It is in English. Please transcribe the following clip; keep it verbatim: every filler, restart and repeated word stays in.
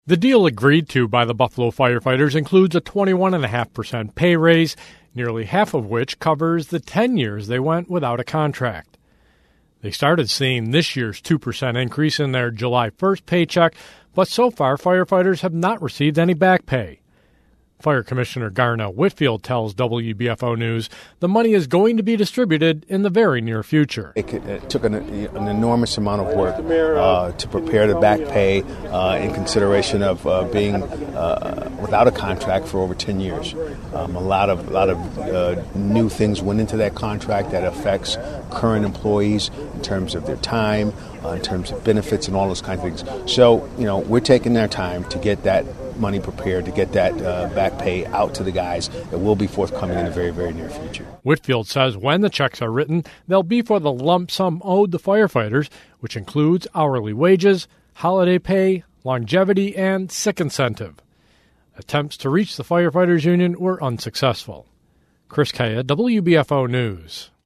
The deal agreed to by the Buffalo firefighters includes a twenty-one point five percent pay raise, nearly half of which covers the ten years they went without a contract. They started seeing this year's two percent increase in their July first paycheck, but so far firefighters have not received any back pay. Fire Commissioner Garnell Whitfield tells W B F O News the money is going to be distributed in the very near future. It, it took an, an enormous amount of work uh, to prepare the back pay uh, in consideration of uh, being uh, without a contract for over ten years. Um, a lot of a lot of uh, new things went into that contract that affects current employees in terms of their time, uh, in terms of benefits and all those kinds of things. So, you know, we're taking our time to get that money prepared, to get that uh, back pay out to the guys. It will be forthcoming in the very, very near future. Whitfield says when the checks are written, they'll be for the lump sum owed the firefighters, which includes hourly wages, holiday pay, longevity, and sick incentive. Attempts to reach the firefighters union were unsuccessful. Chris Kaya, W B F O News.